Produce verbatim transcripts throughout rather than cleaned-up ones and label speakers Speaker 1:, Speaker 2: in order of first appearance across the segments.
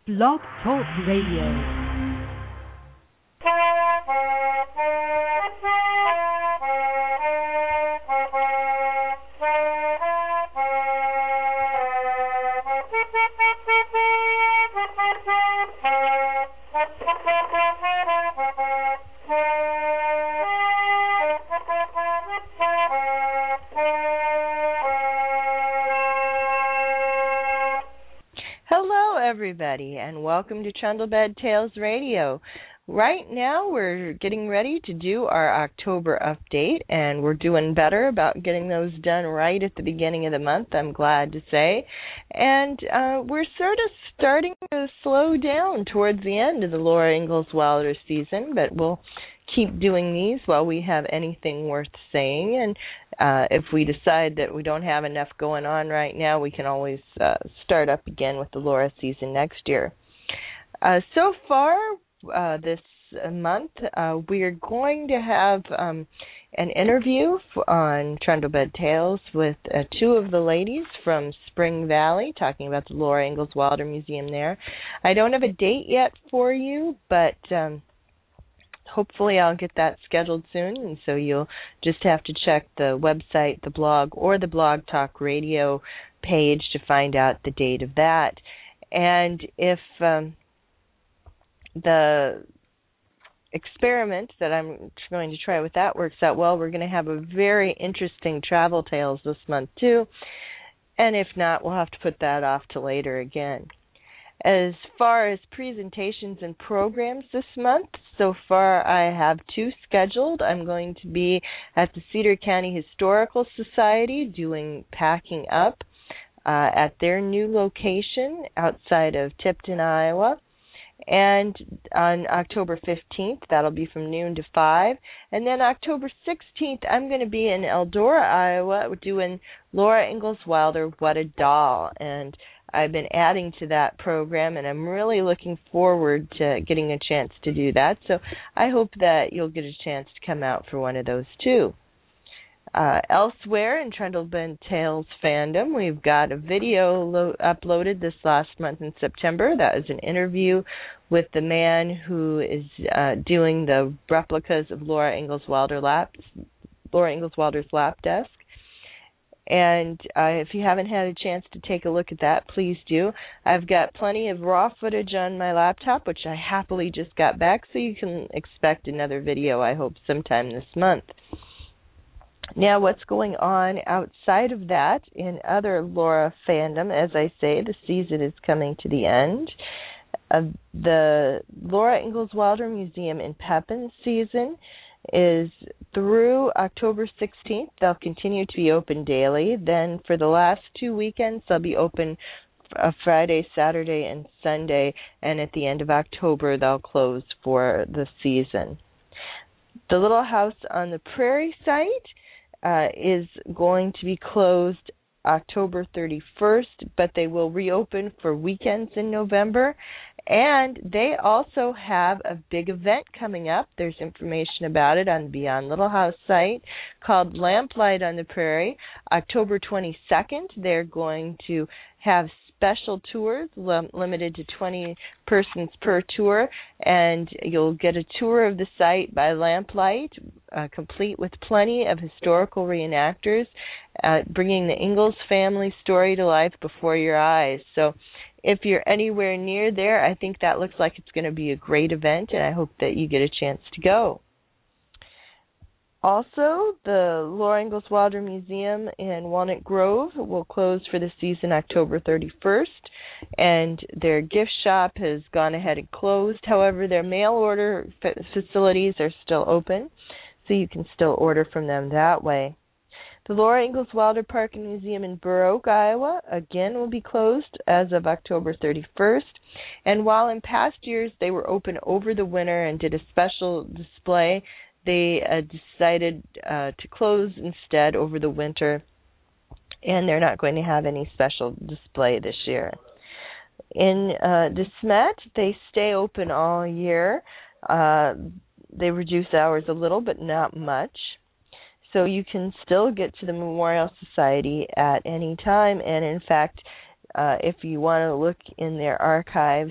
Speaker 1: Blog Talk Radio. Everybody, and welcome to Trundlebed Tales Radio. Right now we're getting ready to do our October update, and we're doing better about getting those done right at the beginning of the month, I'm glad to say. And uh, we're sort of starting to slow down towards the end of the Laura Ingalls Wilder season, but we'll keep doing these while we have anything worth saying. And uh, if we decide that we don't have enough going on right now, we can always uh, start up again with the Laura season next year. Uh, so far uh, this month, uh, we are going to have um, an interview f- on Trundlebed Tales with uh, two of the ladies from Spring Valley, talking about the Laura Ingalls Wilder Museum there. I don't have a date yet for you, but Um, hopefully I'll get that scheduled soon, and so you'll just have to check the website, the blog, or the Blog Talk Radio page to find out the date of that. And if um, the experiment that I'm going to try with that works out well, we're going to have a very interesting travel tales this month too. And if not, we'll have to put that off to later again. As far as presentations and programs this month, so far I have two scheduled. I'm going to be at the Cedar County Historical Society doing Packing Up uh, at their new location outside of Tipton, Iowa. And on October fifteenth, that'll be from noon to five. And then October sixteenth, I'm going to be in Eldora, Iowa, doing Laura Ingalls Wilder, What a Doll. And I've been adding to that program, and I'm really looking forward to getting a chance to do that. So I hope that you'll get a chance to come out for one of those too. Uh, elsewhere in Trundlebed Tales fandom, we've got a video lo- uploaded this last month in September. That was an interview with the man who is uh, doing the replicas of Laura Ingalls Wilder lap, Laura Ingalls Wilder's lap desk. And uh, if you haven't had a chance to take a look at that, please do. I've got plenty of raw footage on my laptop, which I happily just got back, so you can expect another video, I hope, sometime this month. Now, what's going on outside of that in other Laura fandom? As I say, the season is coming to the end. Uh, the Laura Ingalls Wilder Museum in Pepin season is through October sixteenth. They'll continue to be open daily. Then for the last two weekends, they'll be open uh, Friday, Saturday, and Sunday. And at the end of October, they'll close for the season. The Little House on the Prairie site uh, is going to be closed October thirty-first, but they will reopen for weekends in November. And they also have a big event coming up. There's information about it on the Beyond Little House site called Lamplight on the Prairie. October twenty-second, they're going to have special tours lim- limited to twenty persons per tour, and you'll get a tour of the site by lamplight, uh, complete with plenty of historical reenactors, uh, bringing the Ingalls family story to life before your eyes. So if you're anywhere near there, I think that looks like it's going to be a great event, and I hope that you get a chance to go. Also, the Laura Ingalls Wilder Museum in Walnut Grove will close for the season October thirty-first, and their gift shop has gone ahead and closed. However, their mail order f- facilities are still open, so you can still order from them that way. The Laura Ingalls Wilder Park and Museum in Burr Oak, Iowa, again will be closed as of October thirty-first. And while in past years they were open over the winter and did a special display, they uh, decided uh, to close instead over the winter, and they're not going to have any special display this year. In uh, De Smet, they stay open all year. Uh, they reduce hours a little, but not much. So you can still get to the Memorial Society at any time. And in fact, uh, if you want to look in their archives,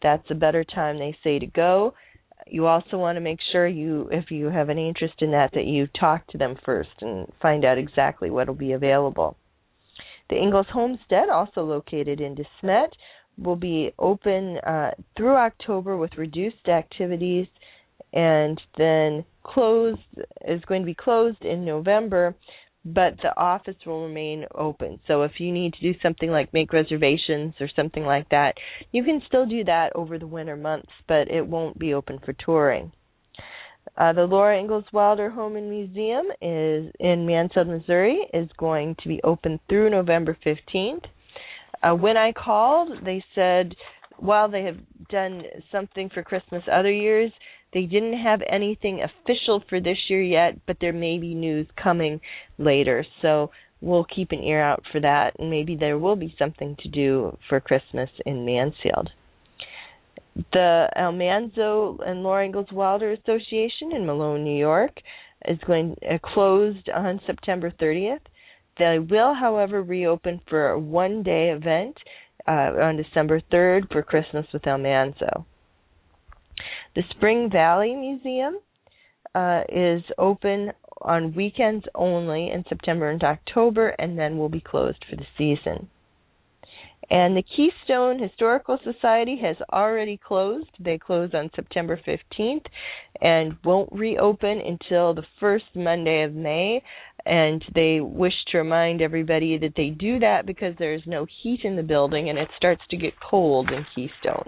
Speaker 1: that's a better time, they say, to go. You also want to make sure you, if you have any interest in that, that you talk to them first and find out exactly what will be available. The Ingalls Homestead, also located in De Smet, will be open uh, through October with reduced activities, and then closed is going to be closed in November, but the office will remain open. So if you need to do something like make reservations or something like that, you can still do that over the winter months, but it won't be open for touring. Uh, the Laura Ingalls Wilder Home and Museum is in Mansfield, Missouri, is going to be open through November fifteenth. Uh, when I called, they said while they have done something for Christmas other years, they didn't have anything official for this year yet, but there may be news coming later. So we'll keep an ear out for that, and maybe there will be something to do for Christmas in Mansfield. The Almanzo and Laura Ingalls Wilder Association in Malone, New York, is going uh, closed on September thirtieth. They will, however, reopen for a one-day event uh, on December third for Christmas with Almanzo. The Spring Valley Museum uh, is open on weekends only in September and October, and then will be closed for the season. And the Keystone Historical Society has already closed. They close on September fifteenth and won't reopen until the first Monday of May. And they wish to remind everybody that they do that because there's no heat in the building and it starts to get cold in Keystone.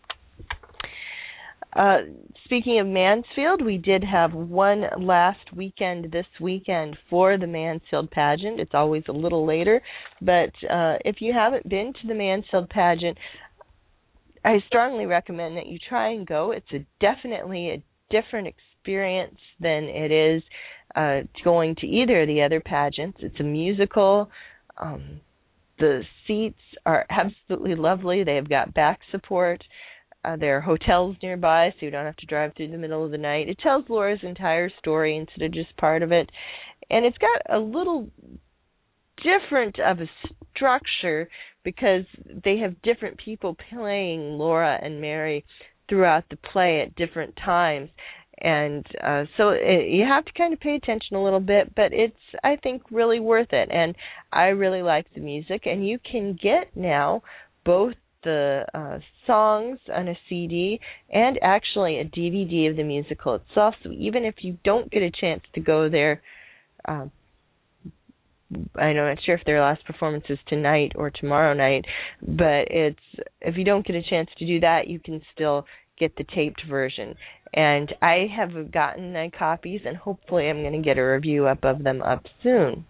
Speaker 1: Uh, speaking of Mansfield, we did have one last weekend this weekend for the Mansfield pageant. It's always a little later, but uh, if you haven't been to the Mansfield pageant, I strongly recommend that you try and go. It's a definitely a different experience than it is uh, going to either of the other pageants. It's a musical. Um, the seats are absolutely lovely. They've got back support. Uh, there are hotels nearby, so you don't have to drive through the middle of the night. It tells Laura's entire story instead of just part of it. And it's got a little different of a structure because they have different people playing Laura and Mary throughout the play at different times. And uh, so it, you have to kind of pay attention a little bit, but it's, I think, really worth it. And I really like the music. And you can get now both the uh, songs on a C D and actually a D V D of the musical itself. So even if you don't get a chance to go there, uh, I'm not sure if their last performance is tonight or tomorrow night, but it's if you don't get a chance to do that, you can still get the taped version. And I have gotten my copies, and hopefully I'm going to get a review up of them up soon.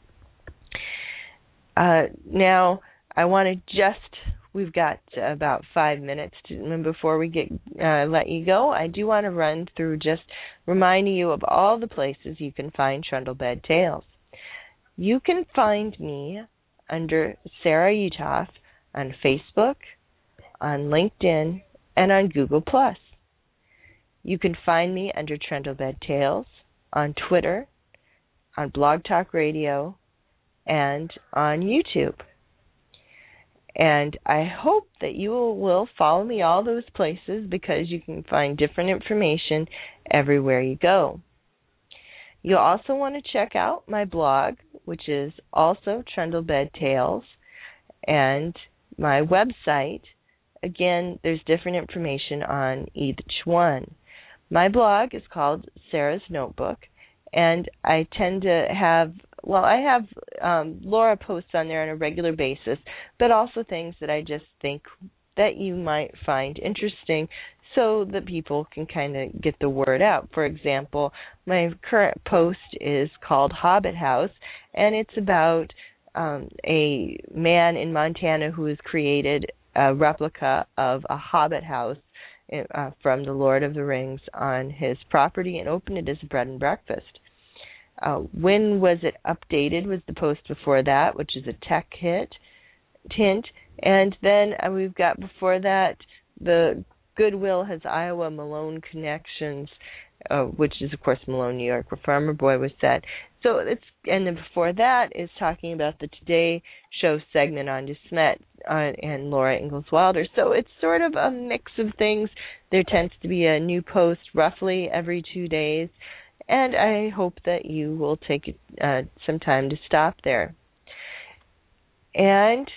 Speaker 1: Uh, now, I want to just We've got about five minutes to, before we get uh, let you go. I do want to run through just reminding you of all the places you can find Trundlebed Tales. You can find me under Sarah Uthoff on Facebook, on LinkedIn, and on Google plus. You can find me under Trundlebed Tales on Twitter, on Blog Talk Radio, and on YouTube. And I hope that you will follow me all those places because you can find different information everywhere you go. You'll also want to check out my blog, which is also Trundlebed Tales, and my website. Again, there's different information on each one. My blog is called Sarah's Notebook, and I tend to have Well, I have um, Laura posts on there on a regular basis, but also things that I just think that you might find interesting so that people can kind of get the word out. For example, my current post is called Hobbit House, and it's about um, a man in Montana who has created a replica of a Hobbit house uh, from the Lord of the Rings on his property and opened it as a bread and breakfast. Uh, when was it updated was the post before that, which is a tech hit, hint. And then uh, we've got before that the Goodwill has Iowa Malone connections, uh, which is, of course, Malone, New York, where Farmer Boy was set. So it's, and then before that is talking about the Today Show segment on DeSmet uh, and Laura Ingalls Wilder. So it's sort of a mix of things. There tends to be a new post roughly every two days, and I hope that you will take uh, some time to stop there. And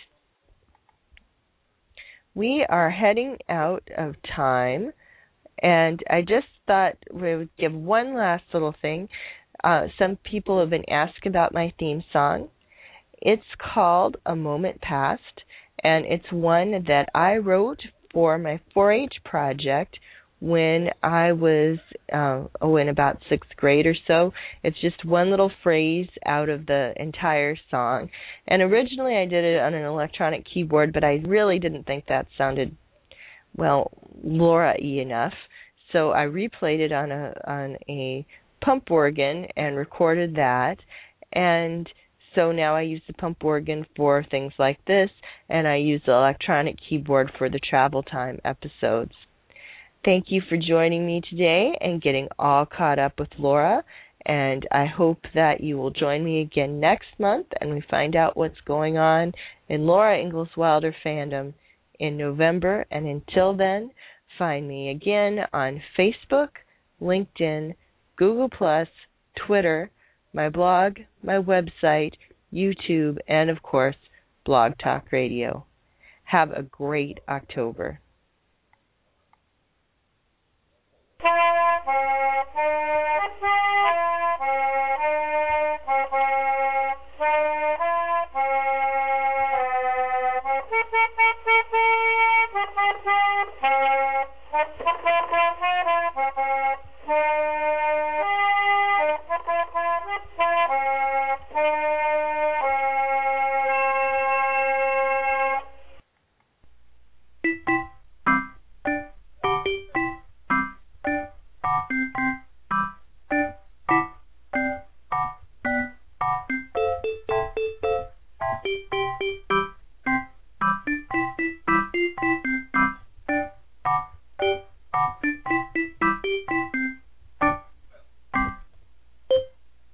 Speaker 1: we are heading out of time, and I just thought we would give one last little thing. Uh, some people have been asking about my theme song. It's called A Moment Past, and it's one that I wrote for my four H project when I was uh, oh, in about sixth grade or so. It's just one little phrase out of the entire song. And originally I did it on an electronic keyboard, but I really didn't think that sounded, well, Laura-y enough. So I replayed it on a on a pump organ and recorded that. And so now I use the pump organ for things like this, and I use the electronic keyboard for the travel time episodes. Thank you for joining me today and getting all caught up with Laura, and I hope that you will join me again next month and we find out what's going on in Laura Ingalls Wilder fandom in November. And until then, find me again on Facebook, LinkedIn, Google plus, Twitter, my blog, my website, YouTube, and of course, Blog Talk Radio. Have a great October. Thank you.